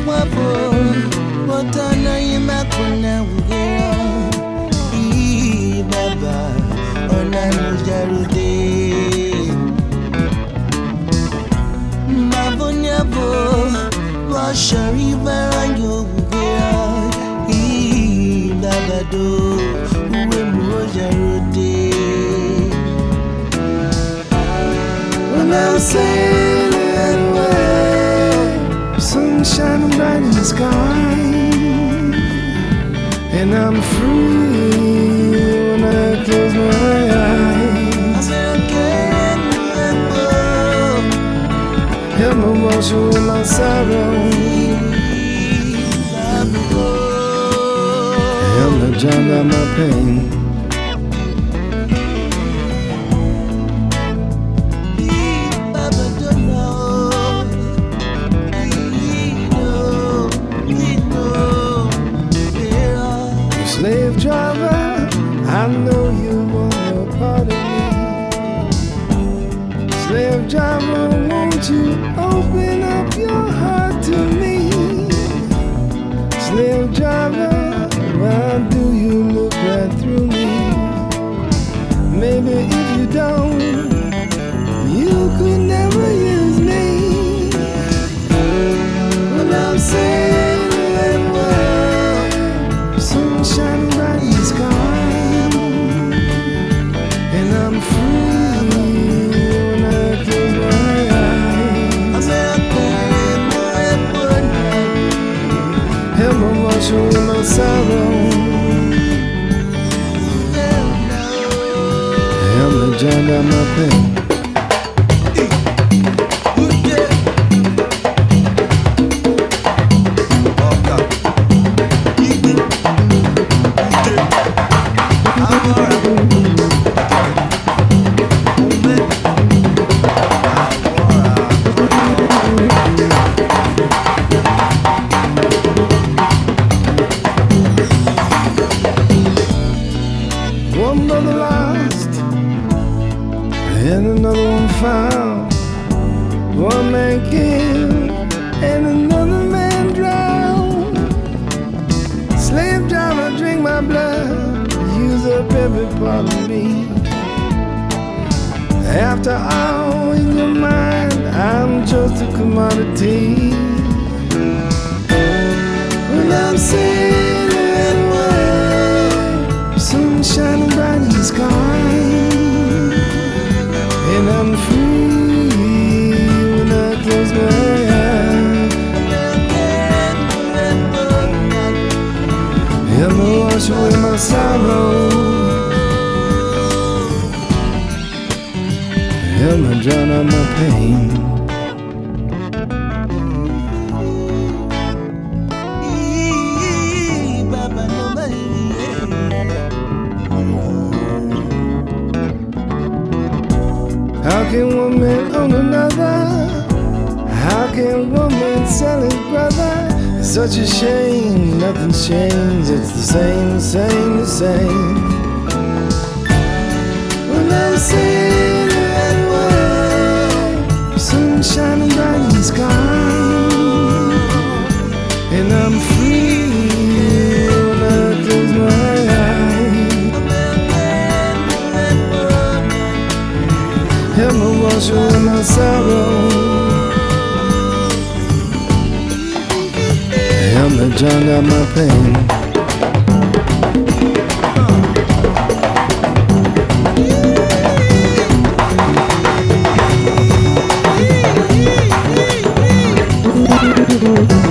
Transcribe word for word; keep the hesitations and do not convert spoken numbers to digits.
wafo Wotana yimakuna ugera Ii baba Onanu jarude Mavonyavo Washari varanyo ugera Ii baba do Uwe muo jarude When I'm sailing away Sun shining bright in the sky And I'm free when I close my eyes Help me wash away my sorrow Help me drown out my pain Slave driver, I know you want no part of me. Slave driver, won't you open up your heart to me? Slave driver, why do you look right through me? Maybe if you don't, you could never use me. When I'm sailing away, sun shining bright in the sky, and I'm free when I close my eyes. Help me wash away my sorrow. Help me drown out my pain. One brother lost and another one found. One man killed and another man drowned. Slave driver, drink my blood, use up every part of me. After all, in your mind, I'm just a commodity. When I'm sailing away, sun shining bright in the sky, and I'm free when I close my eyes. Help me wash away my sorrow. Help me drown out my pain. How can one man own another? How can one man sell his brother? It's such a shame, nothing's changed. It's the same, the same, the same. When I'm sailing away, sun shining bright in the sky, and I'm free when I close my eyes. Help me wash away my sorrow. Help me drown out my pain. Thank you.